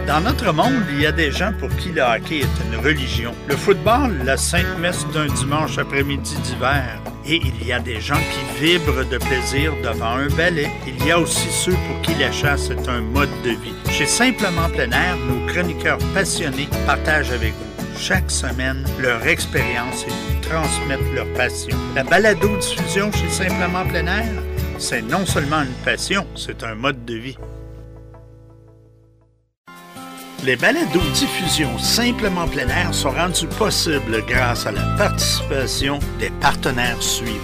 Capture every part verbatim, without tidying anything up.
Dans notre monde, il y a des gens pour qui le hockey est une religion. Le football, la sainte messe d'un dimanche après-midi d'hiver. Et il y a des gens qui vibrent de plaisir devant un ballet. Il y a aussi ceux pour qui la chasse est un mode de vie. Chez Simplement Plein Air, nos chroniqueurs passionnés partagent avec vous chaque semaine leur expérience et nous transmettent leur passion. La balado-diffusion chez Simplement Plein Air, c'est non seulement une passion, c'est un mode de vie. Les balados-diffusions Simplement Plein Air sont rendus possibles grâce à la participation des partenaires suivants.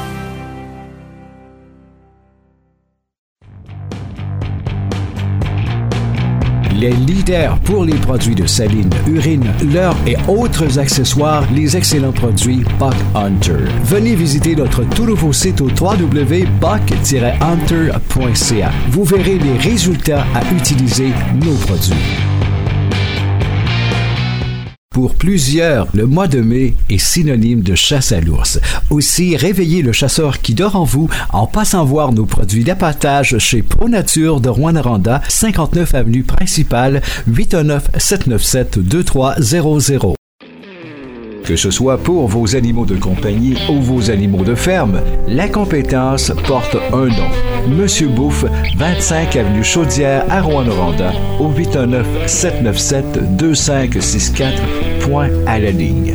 Les leaders pour les produits de saline, urine, leurre et autres accessoires, les excellents produits Buck Hunter. Venez visiter notre tout nouveau site au w w w point buck tiret hunter point c a. Vous verrez les résultats à utiliser nos produits. Pour plusieurs, le mois de mai est synonyme de chasse à l'ours. Aussi, réveillez le chasseur qui dort en vous en passant voir nos produits d'appâtage chez Pro Nature de Rouyn-Noranda, cinquante-neuf avenue principale, huit un neuf, sept neuf sept, deux trois zéro zéro. Que ce soit pour vos animaux de compagnie ou vos animaux de ferme, la compétence porte un nom. Monsieur Bouffe, vingt-cinq avenue Chaudière à Rouyn-Noranda, au huit un neuf, sept neuf sept, deux cinq six quatre, point à la ligne.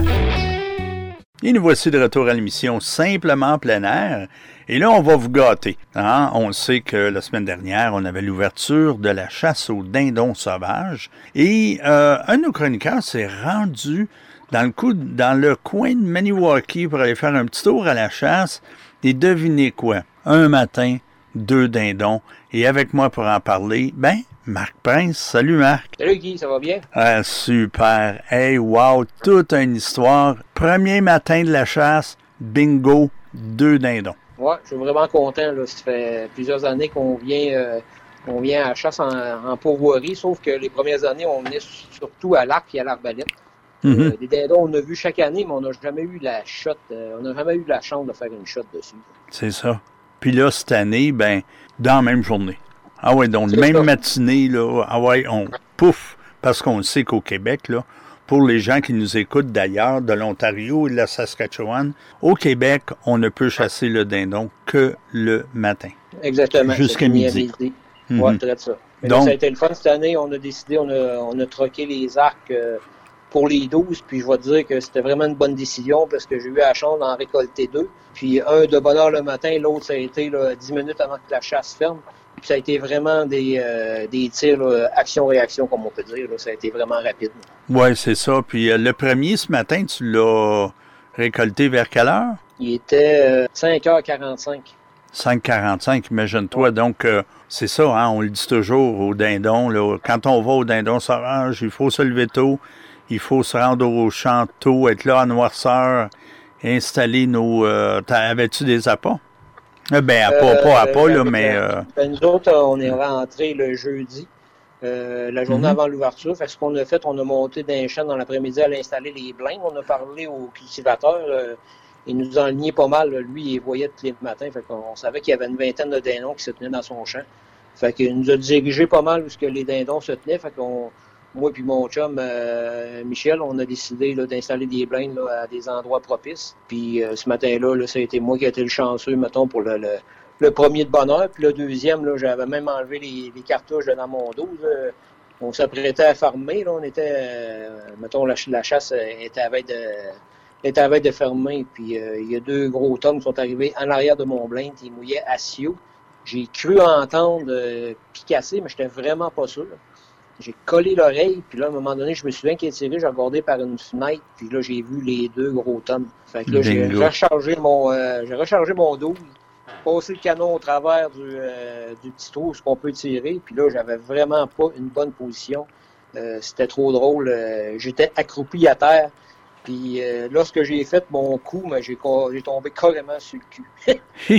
Et nous voici de retour à l'émission Simplement Plein Air. Et là, on va vous gâter. Hein? On sait que la semaine dernière, on avait l'ouverture de la chasse aux dindons sauvages. Et euh, un de nos chroniqueurs s'est rendu dans le, coup, dans le coin de Maniwaki pour aller faire un petit tour à la chasse. Et devinez quoi? Un matin, deux dindons. Et avec moi pour en parler, ben, Marc Prince. Salut Marc. Salut Guy, ça va bien? Ah, super. Hey, wow, toute une histoire. Premier matin de la chasse, bingo, deux dindons. Ouais, je suis vraiment content. Là. Ça fait plusieurs années qu'on vient, euh, on vient à la chasse en, en pourvoirie, sauf que les premières années, on venait surtout à l'arc et à l'arbalète. Mm-hmm. Euh, les dindons, on a vu chaque année, mais on n'a jamais eu la shot, euh, on n'a jamais eu la chance de faire une shot dessus. C'est ça. Puis là, cette année, ben, dans la même journée. Ah ouais, donc, c'est même ça. Matinée, là, ah ouais, on pouf, parce qu'on sait qu'au Québec, là, pour les gens qui nous écoutent d'ailleurs, de l'Ontario et de la Saskatchewan, au Québec, on ne peut chasser le dindon que le matin. Exactement. Jusqu'à midi. Mm-hmm. Oui, très ça. Mais donc, là, ça a été le fun cette année. On a décidé, on a, on a troqué les arcs euh, pour les douze, puis je vais te dire que c'était vraiment une bonne décision parce que j'ai eu la chance d'en récolter deux. Puis un de bonne heure le matin, l'autre, ça a été là, dix minutes avant que la chasse ferme. Puis ça a été vraiment des, euh, des tirs là, action-réaction, comme on peut dire. Là. Ça a été vraiment rapide. Oui, c'est ça. Puis euh, le premier, ce matin, tu l'as récolté vers quelle heure? Il était euh, cinq heures quarante-cinq. cinq heures quarante-cinq, imagine-toi. Ouais. Donc, euh, c'est ça, hein, on le dit toujours aux dindons. Là, quand on va au dindon sauvage, il faut se lever tôt. Il faut se rendre au champ tôt, être là en noirceur, installer nos... Euh, avais-tu des appâts? Eh bien, pas, euh, pas à pas, là, mais... Euh... Ben, nous autres, on est rentrés le jeudi, euh, la journée mm-hmm. avant l'ouverture. Fait que ce qu'on a fait, on a monté d'un champ dans l'après-midi à l'installer les blindes. On a parlé au cultivateur. Euh, il nous enlignait pas mal. Là. Lui, il voyait tous les matins. Fait qu'on savait qu'il y avait une vingtaine de dindons qui se tenaient dans son champ. Fait qu'il nous a dirigé pas mal où ce que les dindons se tenaient. Fait qu'on... Moi et mon chum euh, Michel, on a décidé là, d'installer des blindes là, à des endroits propices. Puis euh, ce matin-là, là, ça a été moi qui ai été le chanceux, mettons, pour le, le, le premier de bonheur. Puis le deuxième, là, j'avais même enlevé les, les cartouches là, dans mon dos. Là. On s'apprêtait à farmer. Là. On était, euh, mettons, la, la chasse était à veille de, était à veille de fermer. Puis euh, il y a deux gros tomes qui sont arrivés en arrière de mon blind. Ils mouillaient à Sio. J'ai cru entendre euh, picasser, mais j'étais vraiment pas sûr. J'ai collé l'oreille, puis là, à un moment donné, je me souviens qu'il est tiré, j'ai regardé par une fenêtre, puis là, j'ai vu les deux gros tomes. Fait que là, j'ai rechargé mon, euh, j'ai rechargé mon douze, passé le canon au travers du, euh, du petit trou, ce qu'on peut tirer, puis là, j'avais vraiment pas une bonne position. Euh, c'était trop drôle. Euh, j'étais accroupi à terre, puis euh, lorsque j'ai fait mon coup, ben, j'ai, j'ai tombé carrément sur le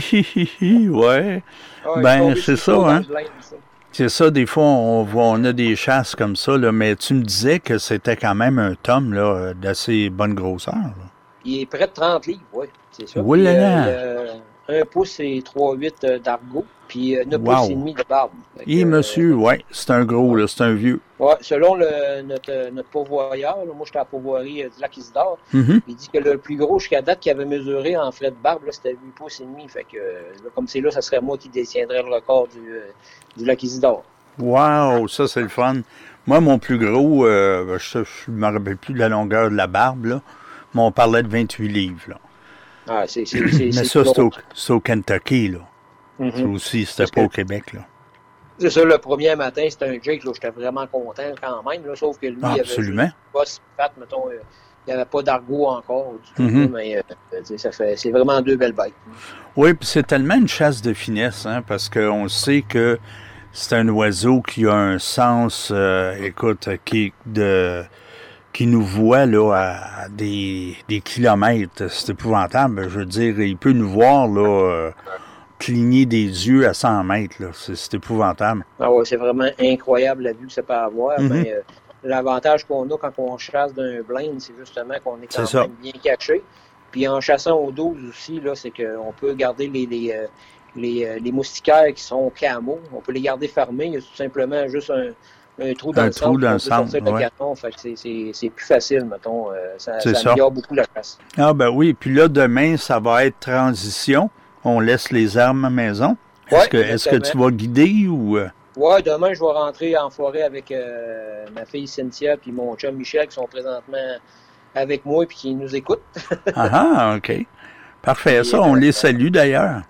cul. ouais. ouais. Ben, c'est ça, hein. Blind, ça. C'est ça, des fois, on voit, on a des chasses comme ça, là, mais tu me disais que c'était quand même un tome là, d'assez bonne grosseur. Là. Il est près de trente livres, oui, c'est ça. Oui, là, là. Euh, un pouce et trois huit d'argot. puis euh, neuf wow. pouces et demi de barbe. Et monsieur, euh, oui, c'est un gros, là, c'est un vieux. Oui, selon le, notre, notre pourvoyeur, là, moi j'étais à la pourvoirie euh, du Lac-Isidore, mm-hmm. il dit que le plus gros jusqu'à date qu'il avait mesuré en frais de barbe, là, c'était huit pouces et demi. Fait que, là, comme c'est là, ça serait moi qui détiendrais le record du, euh, du Lac-Isidore. Wow, ça c'est le fun. Moi, mon plus gros, euh, je ne me rappelle plus de la longueur de la barbe, là, mais on parlait de vingt-huit livres. Là. Ah, c'est, c'est, c'est, mais c'est ça, c'est au, c'est au Kentucky, là. Mm-hmm. Ça aussi, c'était Parce pas que, au Québec, là. C'est ça, le premier matin, c'était un Jake, là, j'étais vraiment content quand même, là, sauf que lui, ah, il absolument. avait pas si fat, mettons, euh, il n'y avait pas d'argot encore du tout, mm-hmm. mais euh, ça fait, c'est vraiment deux belles bêtes. Oui, puis c'est tellement une chasse de finesse, hein, parce qu'on sait que c'est un oiseau qui a un sens, euh, écoute, qui de qui nous voit là à des, des kilomètres. C'est épouvantable. Je veux dire, il peut nous voir là euh, cligner des yeux à cent mètres. Là. C'est, c'est épouvantable. Ah ouais, c'est vraiment incroyable la vue que ça peut avoir. Mm-hmm. Mais euh, l'avantage qu'on a quand on chasse d'un blind, c'est justement qu'on est quand c'est même ça. bien caché. Puis en chassant au douze aussi, là, c'est qu'on peut garder les, les, euh, les, les moustiquaires qui sont camo. On peut les garder fermés. Il y a tout simplement juste un un trou dans un le trou centre, dans on le peut centre, sortir ouais. le canon, fait que c'est, c'est, c'est plus facile, mettons, euh, ça, c'est ça ça améliore beaucoup la chasse. Ah ben oui, puis là, demain, ça va être transition, on laisse les armes à maison. Est-ce, ouais, que, est-ce que tu vas guider ou... Oui, demain, je vais rentrer en forêt avec euh, ma fille Cynthia puis mon chum Michel qui sont présentement avec moi et qui nous écoutent. ah, OK. Parfait, ça, on les salue d'ailleurs.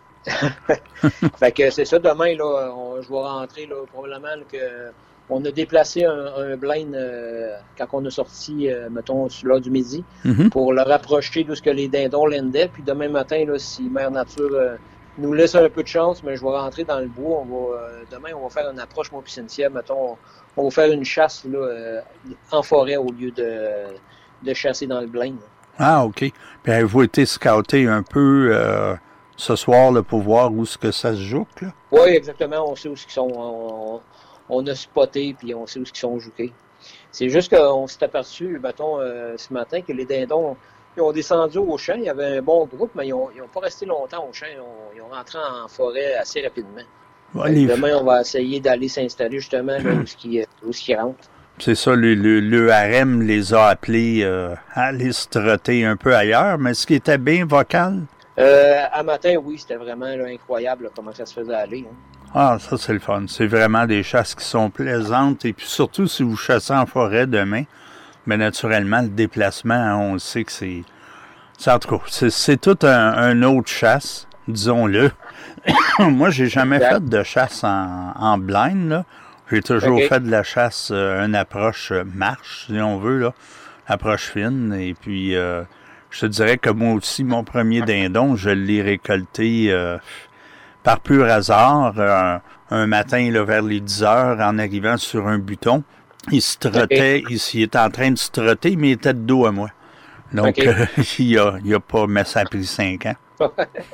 Fait que c'est ça, demain, là, on, je vais rentrer, là, probablement que on a déplacé un, un blind euh, quand on a sorti, euh, mettons, l'heure du midi, mm-hmm. pour le rapprocher de ce que les dindons lendaient. Puis demain matin, là, si Mère Nature euh, nous laisse un peu de chance, mais je vais rentrer dans le bois. On va, euh, demain, on va faire une approche, moi puis Cynthia, mettons, on, on va faire une chasse là, euh, en forêt au lieu de, de chasser dans le blind. Ah, OK. Puis avez-vous été scouté un peu euh, ce soir là, pour voir où est-ce que ça se joue, là? Oui, exactement. On sait où ils sont. On, on a spoté, puis on sait où ils sont joués. C'est juste qu'on s'est aperçu, mettons, euh, ce matin, que les dindons ils ont descendu au champ. Il y avait un bon groupe, mais ils n'ont pas resté longtemps au champ. Ils ont, ils ont rentré en forêt assez rapidement. Ouais, les... Demain, on va essayer d'aller s'installer justement là où ils rentrent. C'est ça, le, le, le harem les a appelés euh, à aller se trotter un peu ailleurs, mais ce qui était bien vocal? Euh, à matin, oui, c'était vraiment là, incroyable là, comment ça se faisait aller. Hein. Ah, ça, c'est le fun. C'est vraiment des chasses qui sont plaisantes. Et puis surtout, si vous chassez en forêt demain, bien naturellement, le déplacement, hein, on le sait que c'est... c'est en tout cas, c'est, c'est toute un, un autre chasse, disons-le. Moi, j'ai jamais exact. fait de chasse en, en blind, là. J'ai toujours okay. fait de la chasse, euh, une approche euh, marche, si on veut, là. Approche fine. Et puis, euh, je te dirais que moi aussi, mon premier dindon, je l'ai récolté... Euh, par pur hasard, euh, un matin là, vers les dix heures, en arrivant sur un buton, il se trottait, okay. il, il était en train de se trotter, mais il était de dos à moi. Donc, okay. euh, il a, il a pas, mais ça a pris cinq ans.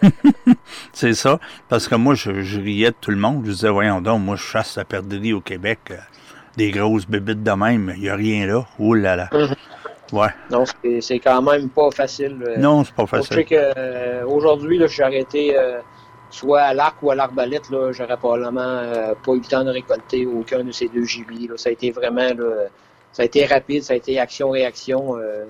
C'est ça, parce que moi, je, je riais de tout le monde. Je disais, voyons donc, moi, je chasse la perdrix au Québec, euh, des grosses bébites de même, il n'y a rien là. Oh là là. Mm-hmm. Ouais. Non, c'est, c'est quand même pas facile. Non, c'est pas facile. Je sais qu'aujourd'hui, euh, j'ai arrêté... Euh, soit à l'arc ou à l'arbalète, là, j'aurais probablement euh, pas eu le temps de récolter aucun de ces deux gibets. Là. Ça a été vraiment, là, ça a été rapide, ça a été action-réaction. Euh,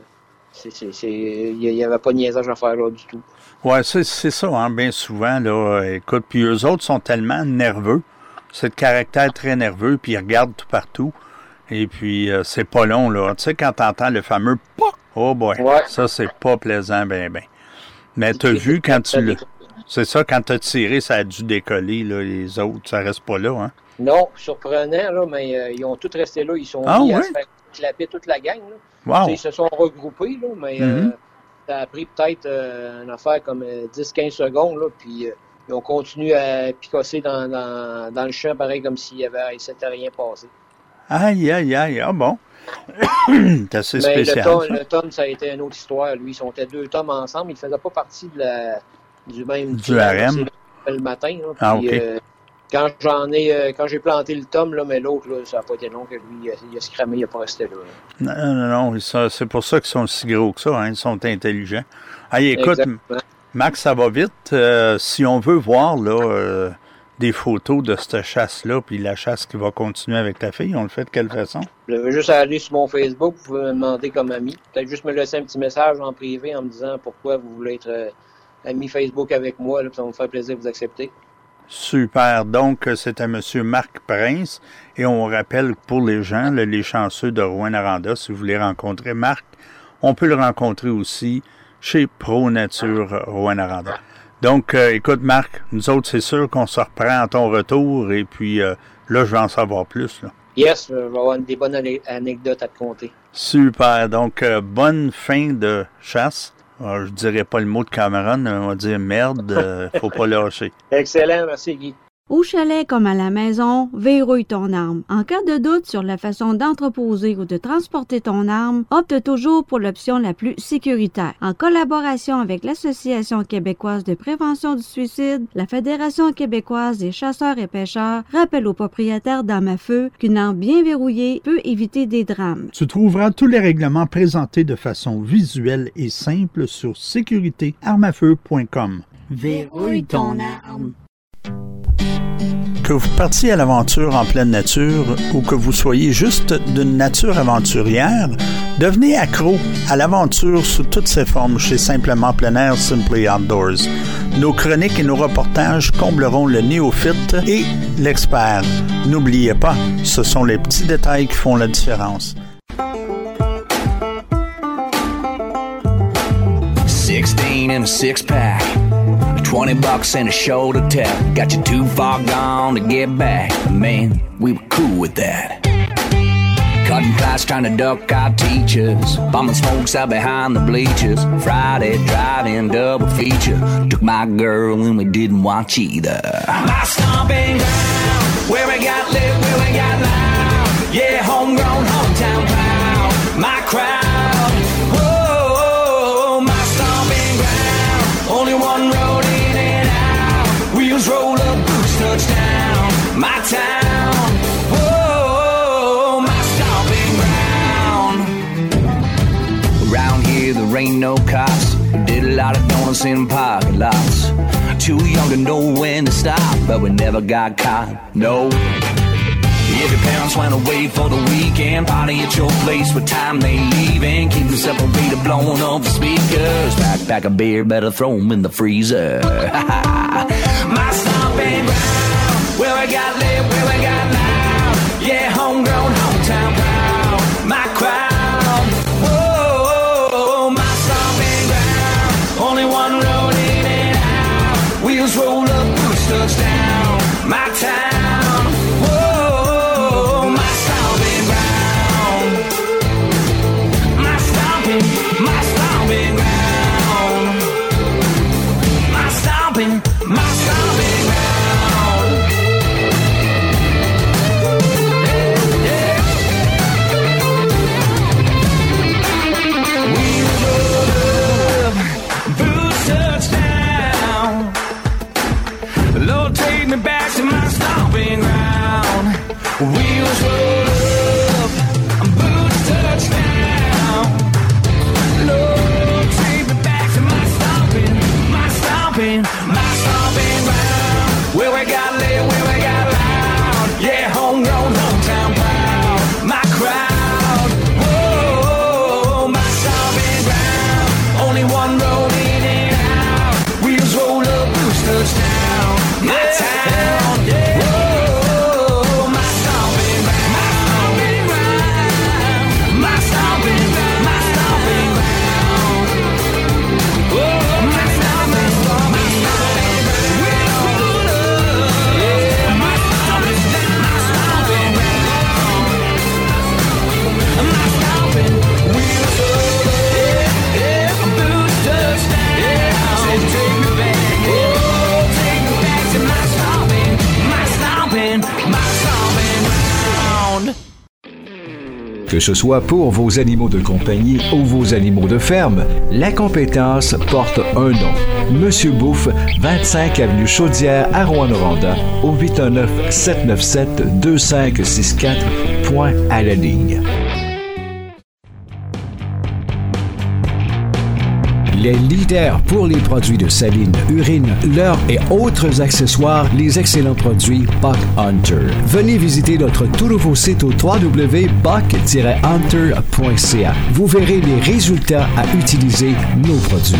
il n'y avait pas de niaisage à faire là du tout. Oui, c'est, c'est ça, hein, bien souvent. Là, écoute, puis eux autres sont tellement nerveux, c'est de caractère très nerveux, puis ils regardent tout partout. Et puis, euh, c'est pas long, là. Tu sais, quand t'entends le fameux « poc », oh boy, ouais. Ça, c'est pas plaisant, ben, ben. Mais t'as vu quand tu le... C'est ça, quand tu as tiré, ça a dû décoller, là, les autres, ça reste pas là, hein? Non, surprenant, là, mais euh, ils ont tous resté là, ils sont ah, mis ouais? à se faire clapper toute la gang, là. Wow. Ils se sont regroupés, là, mais mm-hmm. euh, ça a pris peut-être euh, une affaire comme euh, dix à quinze secondes, là, puis euh, ils ont continué à picosser dans, dans, dans le champ, pareil, comme s'il y avait, il s'était rien passé. Aïe, aïe, aïe, ah bon? C'est assez mais spécial. Le tome, ça. le tome, ça a été une autre histoire, lui, ils sont deux tomes ensemble, ils ne faisaient pas partie de la... du même du harem le matin là, puis, ah, okay. euh, quand j'en ai euh, quand j'ai planté le tome là, mais l'autre là, ça n'a pas été long que lui il a, il a se cramé, il n'a pas resté là, là. Non, non, non, ça, c'est pour ça qu'ils sont si gros que ça, hein, ils sont intelligents. Hey, écoute, exactement. Max, ça va vite. Euh, si on veut voir là, euh, des photos de cette chasse-là, puis la chasse qui va continuer avec ta fille? On le fait de quelle façon? Je vais juste aller sur mon Facebook, vous pouvez me demander comme ami. Peut-être juste me laisser un petit message en privé en me disant pourquoi vous voulez être euh, ami Facebook avec moi, là, puis ça va me faire plaisir de vous accepter. Super. Donc, c'était M. Marc Prince. Et on rappelle pour les gens, là, les chanceux de Rouyn-Noranda, si vous voulez rencontrer Marc, on peut le rencontrer aussi chez Pro Nature Rouyn-Noranda. Donc, euh, écoute, Marc, nous autres, c'est sûr qu'on se reprend à ton retour. Et puis, euh, là, je vais en savoir plus. Là. Yes, je vais avoir des bonnes anecdotes à te conter. Super. Donc, euh, bonne fin de chasse. Alors, je dirais pas le mot de Cameron, on va dire merde, euh, faut pas lâcher. Excellent, merci Guy. Au chalet comme à la maison, verrouille ton arme. En cas de doute sur la façon d'entreposer ou de transporter ton arme, opte toujours pour l'option la plus sécuritaire. En collaboration avec l'Association québécoise de prévention du suicide, la Fédération québécoise des chasseurs et pêcheurs rappelle aux propriétaires d'armes à feu qu'une arme bien verrouillée peut éviter des drames. Tu trouveras tous les règlements présentés de façon visuelle et simple sur sécurité armes à feu point com. Verrouille ton arme. Que vous partiez à l'aventure en pleine nature ou que vous soyez juste d'une nature aventurière, devenez accro à l'aventure sous toutes ses formes chez Simplement Plein Air Simply Outdoors. Nos chroniques et nos reportages combleront le néophyte et l'expert. N'oubliez pas, ce sont les petits détails qui font la différence. sixteen in a six-pack, twenty bucks and a shoulder tap. Got you too far gone to get back. Man, we were cool with that. Cutting class trying to duck our teachers. Bumming smokes out behind the bleachers. Friday driving double feature. Took my girl and we didn't watch either. My stomping ground, where we got lit, where we got loud. Yeah, homegrown, hometown proud. My crowd. Only one road in and out. Wheels roll up, boots touchdown. My town, whoa, my stomping ground. Around here there ain't no cops. We did a lot of donuts in parking lots. Too young to know when to stop, but we never got caught, no. If your parents went away for the weekend, party at your place with time they leave and keep them separated, blowing up the speakers. Pack, pack a beer, better throw them in the freezer. My stomping ground, where I got lit, where I got loud. Yeah, homegrown, hometown proud. My crowd, whoa, my stomping ground. Only one road in and out. Wheels roll up, boots touchdown. My town, whoa. My stomping ground. My stomping, my stomping ground. Yeah, yeah. Wheels roll up, boots touchdown. Lord, take me back to my stomping ground. Wheels roll up, boots touchdown. Lord, take me back to my stomping, my stomping, my stomping ground. Where we got lit, where we got loud. Yeah, homegrown, hometown proud. My crowd, whoa, my stomping ground. Only one road in and out. Wheels roll up, boots touchdown. My town, yeah. Whoa, my stomping ground, my stomping ground, my stomping ground, my stomping ground. Que ce soit pour vos animaux de compagnie ou vos animaux de ferme, la compétence porte un nom. Monsieur Bouffe, vingt-cinq avenue Chaudière à Rouyn-Noranda, au huit un neuf, sept neuf sept, deux cinq six quatre, point à la ligne. Les leaders pour les produits de saline, urine, leurre et autres accessoires, les excellents produits Buck Hunter. Venez visiter notre tout nouveau site au w w w point buck tiret hunter point c a. Vous verrez les résultats à utiliser nos produits.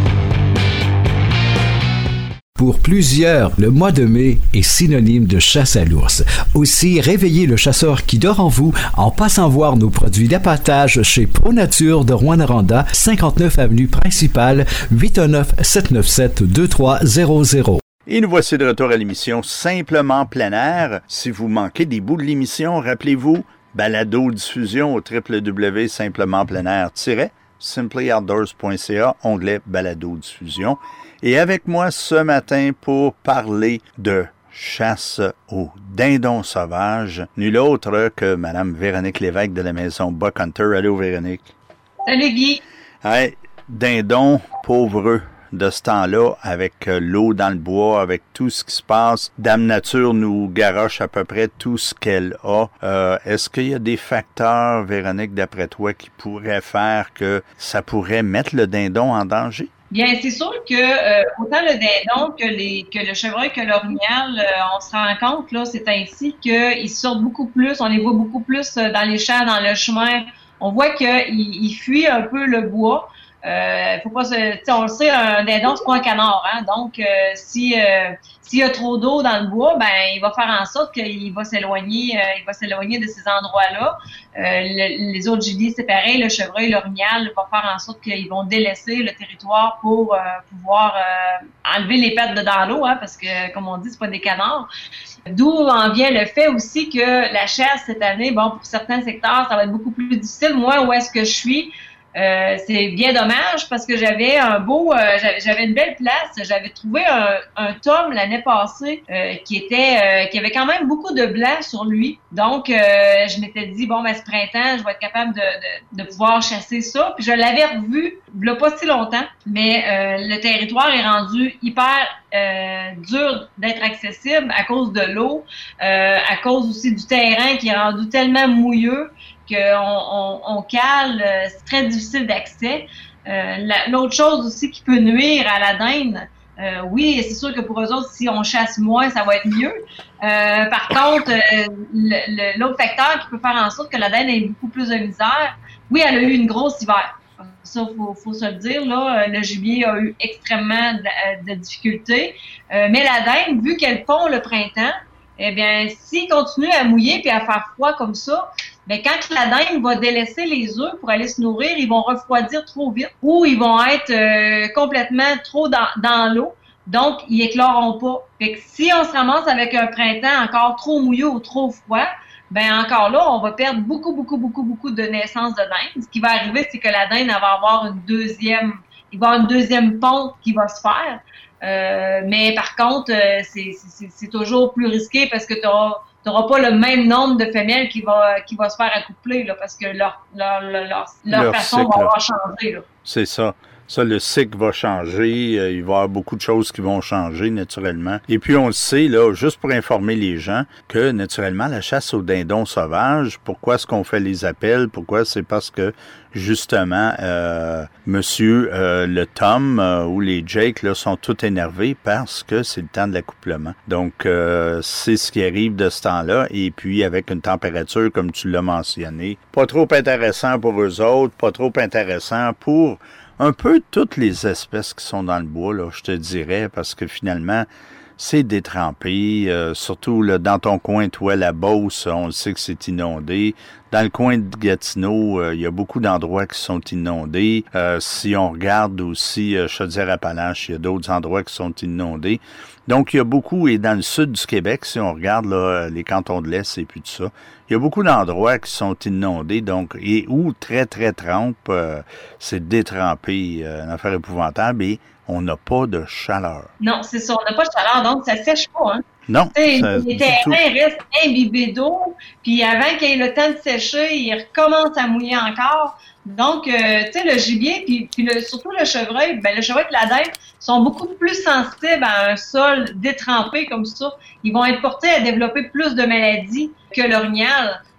Pour plusieurs, le mois de mai est synonyme de chasse à l'ours. Aussi, réveillez le chasseur qui dort en vous en passant voir nos produits d'appâtage chez ProNature de Rouyn-Noranda, cinquante-neuf avenue principale, huit un neuf, sept neuf sept, deux trois zéro zéro. Et nous voici de retour à l'émission Simplement plein air. Si vous manquez des bouts de l'émission, rappelez-vous, balado-diffusion au w w w point simplement plein air tiret simply outdoors point c a, onglet balado-diffusion. Et avec moi ce matin pour parler de chasse aux dindons sauvages, nul autre que Mme Véronique Lévesque de la maison Buck Hunter. Allô, Véronique. Salut, Guy. Hey, dindons pauvres de ce temps-là, avec euh, l'eau dans le bois, avec tout ce qui se passe. Dame Nature nous garoche à peu près tout ce qu'elle a. Euh, est-ce qu'il y a des facteurs, Véronique, d'après toi, qui pourraient faire que ça pourrait mettre le dindon en danger? Bien, c'est sûr que euh, autant le dindon que les que le chevreuil que l'orignal, euh, on se rend compte là, c'est ainsi qu'ils sortent beaucoup plus, on les voit beaucoup plus dans les champs, dans le chemin. On voit qu'ils ils fuient un peu le bois. Euh, faut pas se, on le sait, un dindon c'est pas un canard, hein. Donc, euh, si euh, s'il y a trop d'eau dans le bois, ben il va faire en sorte qu'il va s'éloigner, euh, il va s'éloigner de ces endroits-là. Euh, le, les autres gibiers, c'est pareil, le chevreuil, l'orignal va faire en sorte qu'ils vont délaisser le territoire pour euh, pouvoir euh, enlever les pattes de dans l'eau, hein, parce que comme on dit, c'est pas des canards. D'où en vient le fait aussi que la chasse cette année, bon, pour certains secteurs, ça va être beaucoup plus difficile. Moi, où est-ce que je suis? Euh, c'est bien dommage parce que j'avais un beau, euh, j'avais une belle place. J'avais trouvé un, un tome l'année passée euh, qui était, euh, qui avait quand même beaucoup de blanc sur lui. Donc, euh, je m'étais dit bon, ben ce printemps, je vais être capable de, de, de pouvoir chasser ça. Puis je l'avais revu, il y a pas si longtemps, mais euh, le territoire est rendu hyper euh, dur d'être accessible à cause de l'eau, euh, à cause aussi du terrain qui est rendu tellement mouilleux qu'on on, on cale, c'est très difficile d'accès. Euh, la, l'autre chose aussi qui peut nuire à la dinde, euh, oui, c'est sûr que pour eux autres, si on chasse moins, ça va être mieux. Euh, par contre, euh, le, le, l'autre facteur qui peut faire en sorte que la dinde ait beaucoup plus de misère, oui, elle a eu une grosse hiver. Ça, faut, faut se le dire, là. Le gibier a eu extrêmement de, de difficultés. Euh, mais la dinde, vu qu'elle pond le printemps, eh bien, s'il continue à mouiller puis à faire froid comme ça, ben quand la dinde va délaisser les œufs pour aller se nourrir, ils vont refroidir trop vite ou ils vont être euh, complètement trop dans, dans l'eau, donc ils écloreront pas. Fait que si on se ramasse avec un printemps encore trop mouillé ou trop froid, ben encore là, on va perdre beaucoup, beaucoup, beaucoup, beaucoup de naissances de dinde. Ce qui va arriver, c'est que la dinde elle va avoir une deuxième, il va y avoir une deuxième ponte qui va se faire. Euh, mais par contre, euh, c'est, c'est, c'est toujours plus risqué parce que tu n'auras pas le même nombre de femelles qui va qui va se faire accoupler là, parce que leur leur leur, leur, leur façon cycle, va avoir changé. Là. C'est ça. Ça, le cycle va changer. Euh, il va y avoir beaucoup de choses qui vont changer naturellement. Et puis, on le sait, là, juste pour informer les gens, que naturellement, la chasse aux dindons sauvages, pourquoi est-ce qu'on fait les appels? Pourquoi? C'est parce que, justement, euh, monsieur euh, le Tom euh, ou les Jake là, sont tous énervés parce que c'est le temps de l'accouplement. Donc, euh, c'est ce qui arrive de ce temps-là. Et puis, avec une température, comme tu l'as mentionné, pas trop intéressant pour eux autres, pas trop intéressant pour un peu toutes les espèces qui sont dans le bois, là, je te dirais, parce que finalement, c'est détrempé, euh, surtout là, dans ton coin, toi, la Beauce, on le sait que c'est inondé. Dans le coin de Gatineau, euh, il y a beaucoup d'endroits qui sont inondés. Euh, si on regarde aussi euh, Chaudière-Appalaches, il y a d'autres endroits qui sont inondés. Donc, il y a beaucoup, et dans le sud du Québec, si on regarde là, les cantons de l'Est et puis tout ça, il y a beaucoup d'endroits qui sont inondés, donc, et où très, très trempe, euh, c'est détrempé, euh, une affaire épouvantable, et on n'a pas de chaleur. Non, c'est ça, on n'a pas de chaleur, donc ça sèche pas, hein. Non. Ça, les terrains restent imbibés d'eau, puis avant qu'il ait le temps de sécher, il recommence à mouiller encore. Donc, euh, tu sais, le gibier, puis, puis le, surtout le chevreuil, ben le chevreuil et la dinde sont beaucoup plus sensibles à un sol détrempé comme ça. Ils vont être portés à développer plus de maladies que l'orignal.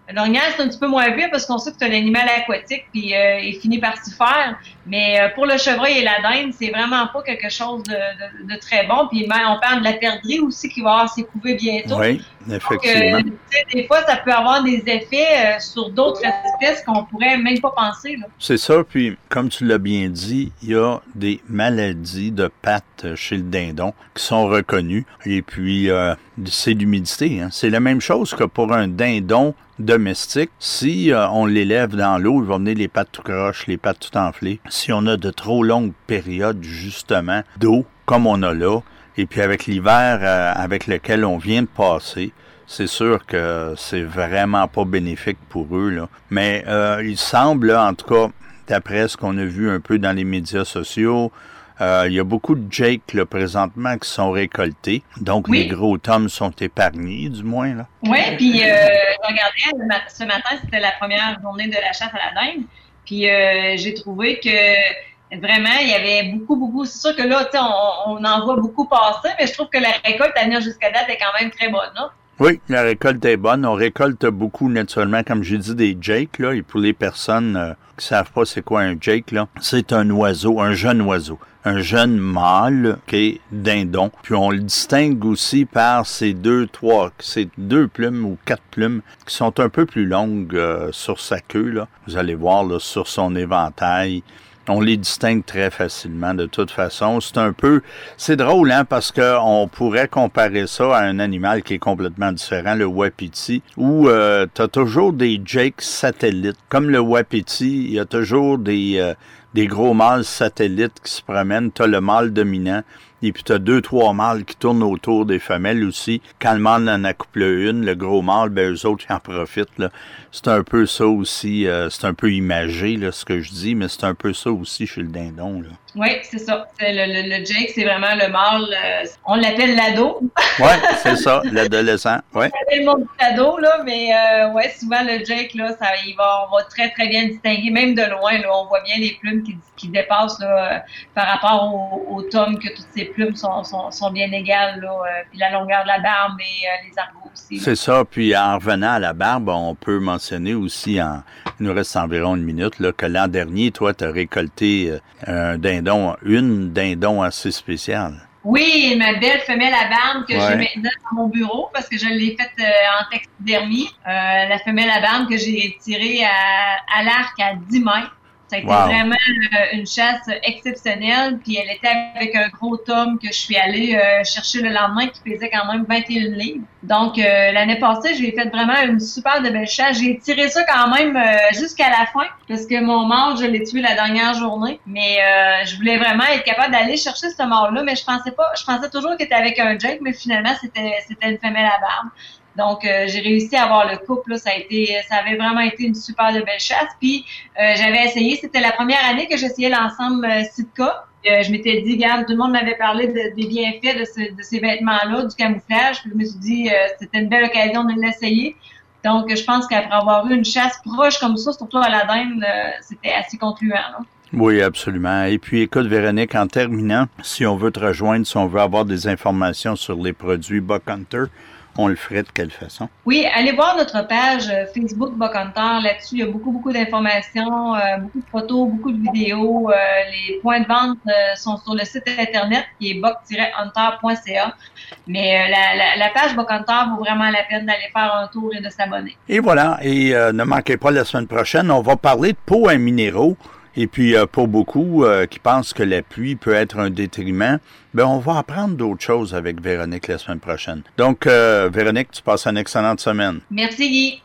L'orignal, c'est un petit peu moins vite parce qu'on sait que c'est un animal aquatique puis euh, il finit par s'y faire. Mais euh, pour le chevreuil et la dinde, c'est vraiment pas quelque chose de, de, de très bon. Puis on parle de la perdrix aussi qui va avoir ses couvées bientôt. Oui, effectivement. Donc, euh, des fois, ça peut avoir des effets euh, sur d'autres espèces qu'on pourrait même pas penser. Là. C'est ça. Puis, comme tu l'as bien dit, il y a des maladies de pattes chez le dindon qui sont reconnues. Et puis, euh, c'est l'humidité. Hein. C'est la même chose que pour un dindon domestique. Si euh, on l'élève dans l'eau, il va venir les pattes tout croches, les pattes tout enflées. Si on a de trop longues périodes, justement, d'eau, comme on a là, et puis avec l'hiver euh, avec lequel on vient de passer, c'est sûr que c'est vraiment pas bénéfique pour eux, là. Mais euh, il semble, là, en tout cas, d'après ce qu'on a vu un peu dans les médias sociaux, Euh, il y a beaucoup de Jake, là, présentement, qui sont récoltés. Donc, oui. Les gros tomes sont épargnés, du moins, là. Oui, puis euh, je regardais, ce matin, c'était la première journée de la chasse à la dinde. Puis euh, j'ai trouvé que vraiment, il y avait beaucoup, beaucoup. C'est sûr que là, tu sais, on, on en voit beaucoup passer, mais je trouve que la récolte à venir jusqu'à date est quand même très bonne, là. Oui, la récolte est bonne. On récolte beaucoup, naturellement, comme j'ai dit, des Jake, là. Et pour les personnes euh, qui savent pas c'est quoi un Jake, là, c'est un oiseau, un jeune oiseau. Un jeune mâle qui est dindon. Puis on le distingue aussi par ces deux, trois, ces deux plumes ou quatre plumes qui sont un peu plus longues euh, sur sa queue, là. Vous allez voir, là, sur son éventail. On les distingue très facilement de toute façon. C'est un peu... C'est drôle, hein, parce que on pourrait comparer ça à un animal qui est complètement différent, le wapiti, où euh, tu as toujours des Jake satellites. Comme le wapiti, il y a toujours des... Euh, des gros mâles satellites qui se promènent. Tu as le mâle dominant, et puis tu as deux, trois mâles qui tournent autour des femelles aussi. Quand le mâle en accouple une, le gros mâle, ben eux autres, ils en profitent, là. C'est un peu ça aussi, euh, c'est un peu imagé, là, ce que je dis, mais c'est un peu ça aussi chez le dindon, là. Oui, c'est ça. C'est le, le, le Jake, c'est vraiment le mâle. Euh, on l'appelle l'ado. Oui, c'est ça, l'adolescent. Ouais. On l'appelle le monde l'ado, là, mais euh, ouais, souvent le Jake, là, ça, il va, on va très, très bien distinguer, même de loin, là, on voit bien les plumes qui, qui dépassent, là, euh, par rapport au, au tome, que toutes ces plumes sont, sont, sont bien égales, là, euh, puis la longueur de la barbe et euh, les argots aussi. C'est ça, puis en revenant à la barbe, on peut mentionner aussi, en, il nous reste environ une minute, là, que l'an dernier, toi, tu as récolté euh, un dindon, une dindon assez spéciale. Oui, ma belle femelle à barbe que ouais. j'ai maintenant dans mon bureau parce que je l'ai faite euh, en taxidermie. Euh, la femelle à barbe que j'ai tirée à, à l'arc à dix mètres. Ça a été wow. vraiment euh, une chasse exceptionnelle. Puis elle était avec un gros tome que je suis allée euh, chercher le lendemain qui pesait quand même vingt et un livres. Donc euh, l'année passée, j'ai fait vraiment une super de belle chasse. J'ai tiré ça quand même euh, jusqu'à la fin parce que mon mâle, je l'ai tué la dernière journée. Mais euh, je voulais vraiment être capable d'aller chercher ce mâle-là. Mais je pensais pas, je pensais toujours qu'il était avec un Jake, mais finalement c'était c'était une femelle à barbe. Donc, euh, j'ai réussi à avoir le couple. Là, ça a été, ça avait vraiment été une super de belle chasse. Puis, euh, j'avais essayé. C'était la première année que j'essayais l'ensemble euh, Sitka. Euh, je m'étais dit, regarde, tout le monde m'avait parlé de, des bienfaits de, ce, de ces vêtements-là, du camouflage. Puis, je me suis dit, euh, c'était une belle occasion de l'essayer. Donc, je pense qu'après avoir eu une chasse proche comme ça, surtout à la dinde, euh, c'était assez concluant, là. Oui, absolument. Et puis, écoute, Véronique, en terminant, si on veut te rejoindre, si on veut avoir des informations sur les produits Buck Hunter, on le ferait de quelle façon? Oui, allez voir notre page Facebook Buck Hunter. Là-dessus, il y a beaucoup, beaucoup d'informations, euh, beaucoup de photos, beaucoup de vidéos. Euh, les points de vente euh, sont sur le site Internet qui est buck tiret hunter point c a. Mais euh, la, la, la page Buck Hunter vaut vraiment la peine d'aller faire un tour et de s'abonner. Et voilà. Et euh, ne manquez pas la semaine prochaine, on va parler de pots à minéraux. Et puis, euh, pour beaucoup euh, qui pensent que la pluie peut être un détriment, ben on va apprendre d'autres choses avec Véronique la semaine prochaine. Donc, euh, Véronique, tu passes une excellente semaine. Merci, Guy.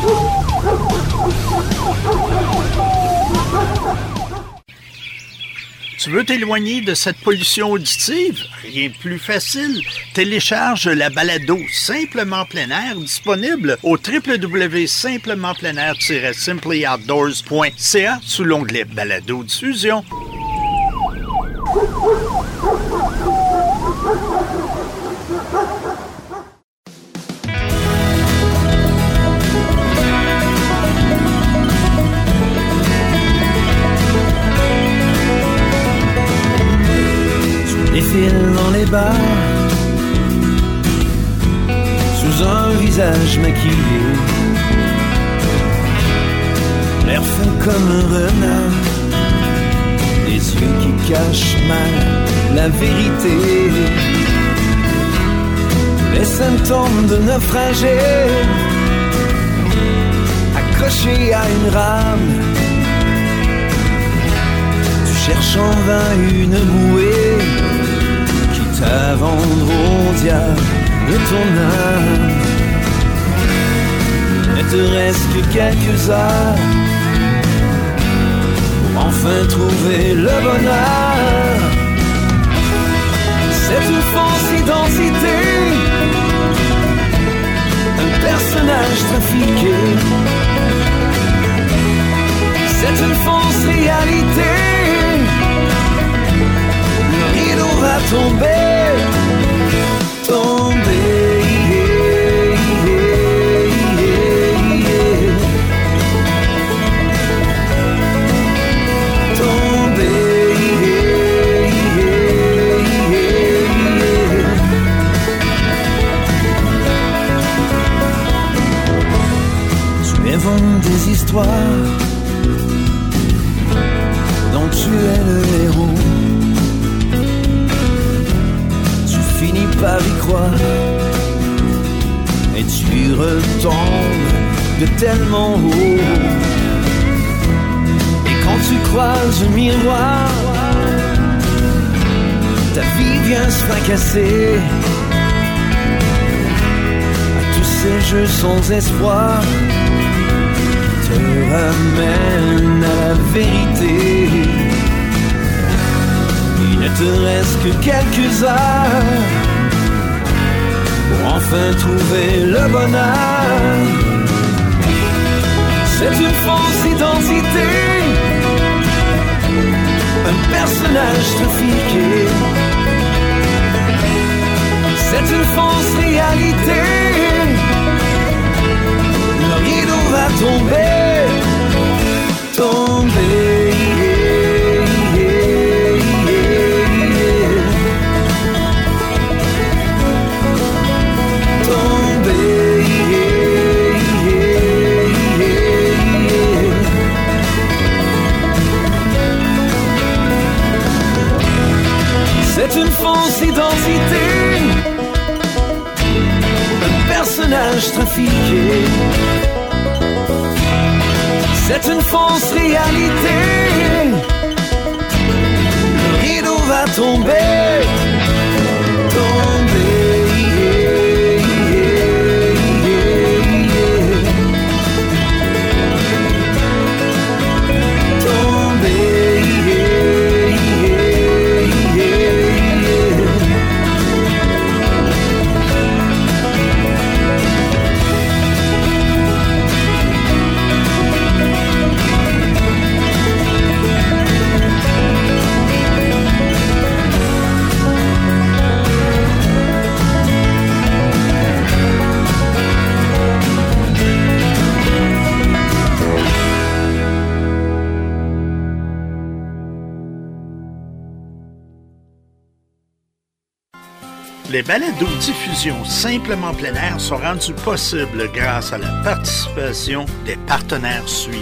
Tu veux t'éloigner de cette pollution auditive? Rien de plus facile. Télécharge la balado Simplement plein air disponible au w w w point simplement plein air tiret simply outdoors point c a sous l'onglet balado diffusion. Défile dans les bars sous un visage maquillé, comme un renard, des yeux qui cachent mal la vérité, les symptômes de naufragé, accroché à une rame. Tu cherches en vain une bouée, quitte à vendre au diable ton âme. Ne te reste que quelques heures pour enfin trouver le bonheur. C'est une fausse identité, un personnage trafiqué. C'est une fausse réalité, le rideau va tomber, tomber. Des histoires dont tu es le héros, tu finis par y croire et tu retombes de tellement haut. Et quand tu croises un miroir, ta vie vient se fracasser à tous ces jeux sans espoir. Te ramène à la vérité. Il ne te reste que quelques heures pour enfin trouver le bonheur. C'est une fausse identité, un personnage trafiqué. C'est une fausse réalité, le rideau va tomber, tomber. Tomber. C'est une fausse identité, un personnage trafiqué. C'est une fausse réalité, le rideau va tomber, tomber. Les balados-diffusions Simplement plein air sont rendus possibles grâce à la participation des partenaires suivants.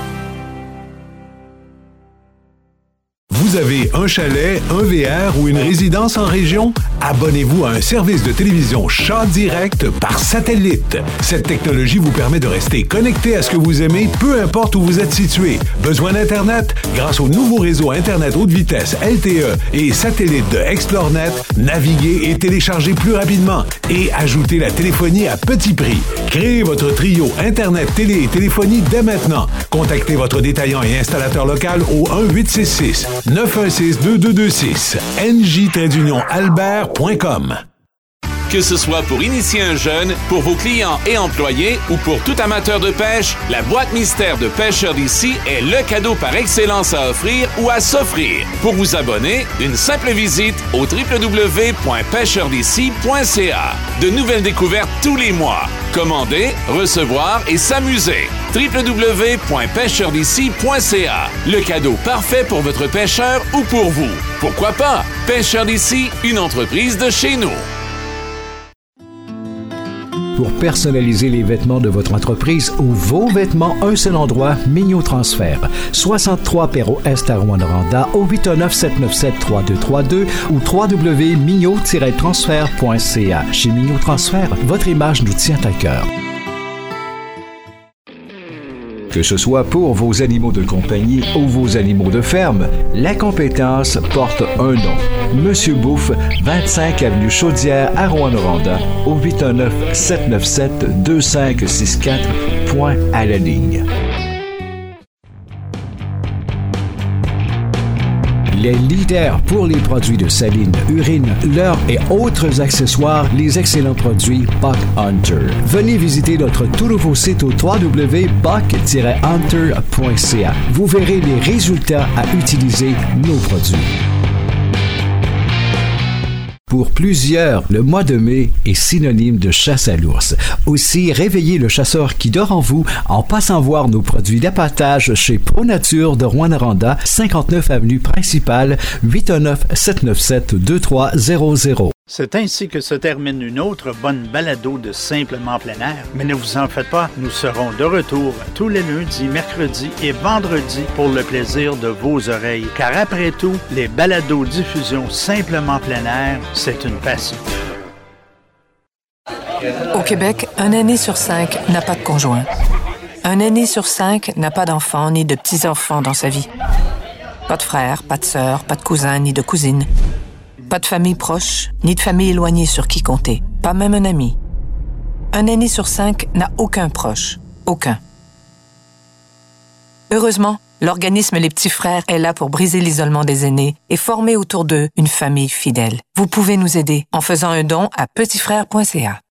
Vous avez un chalet, un V R ou une résidence en région? Abonnez-vous à un service de télévision Chat Direct par satellite. Cette technologie vous permet de rester connecté à ce que vous aimez, peu importe où vous êtes situé. Besoin d'Internet? Grâce au nouveau réseau Internet haute vitesse L T E et satellite de ExploreNet, naviguez et téléchargez plus rapidement. Et ajoutez la téléphonie à petit prix. Créez votre trio Internet, télé et téléphonie dès maintenant. Contactez votre détaillant et installateur local au un huit six six neuf un six deux deux deux six. N J Albert point com. Que ce soit pour initier un jeune, pour vos clients et employés ou pour tout amateur de pêche, la boîte mystère de Pêcheurs d'ici est le cadeau par excellence à offrir ou à s'offrir. Pour vous abonner, une simple visite au w w w point pêcheurs d'ici point c a. De nouvelles découvertes tous les mois. Commander, recevoir et s'amuser. w w w point pêcheurs d'ici point c a. Le cadeau parfait pour votre pêcheur ou pour vous. Pourquoi pas? Pêcheurs d'ici, une entreprise de chez nous. Pour personnaliser les vêtements de votre entreprise ou vos vêtements, un seul endroit, Mignot Transfert. soixante-trois Perrault Est à Rouyn-Noranda au huit un neuf, sept neuf sept, trois deux trois deux ou w w w point mignot tiret transfert point c a. Chez Mignot Transfert, votre image nous tient à cœur. Que ce soit pour vos animaux de compagnie ou vos animaux de ferme, la compétence porte un nom. Monsieur Bouffe, vingt-cinq avenue Chaudière à Rouyn-Noranda au huit un neuf, sept neuf sept, deux cinq six quatre, point à la ligne. Les leaders pour les produits de saline, urine, leurre et autres accessoires, les excellents produits Buck Hunter. Venez visiter notre tout nouveau site au w w w point buck tiret hunter point c a. Vous verrez les résultats à utiliser nos produits. Pour plusieurs, le mois de mai est synonyme de chasse à l'ours. Aussi, réveillez le chasseur qui dort en vous en passant voir nos produits d'appâtage chez ProNature de Rouyn-Noranda, cinquante-neuf avenue principale, huit un neuf, sept neuf sept, deux trois zéro zéro. C'est ainsi que se termine une autre bonne balado de Simplement plein air. Mais ne vous en faites pas, nous serons de retour tous les lundis, mercredis et vendredis pour le plaisir de vos oreilles. Car après tout, les balados diffusion Simplement plein air, c'est une passion. Au Québec, un aîné sur cinq n'a pas de conjoint. Un aîné sur cinq n'a pas d'enfants ni de petits-enfants dans sa vie. Pas de frères, pas de sœurs, pas de cousins ni de cousines. Pas de famille proche, ni de famille éloignée sur qui compter. Pas même un ami. Un aîné sur cinq n'a aucun proche. Aucun. Heureusement, l'organisme Les Petits Frères est là pour briser l'isolement des aînés et former autour d'eux une famille fidèle. Vous pouvez nous aider en faisant un don à petit frère point c a.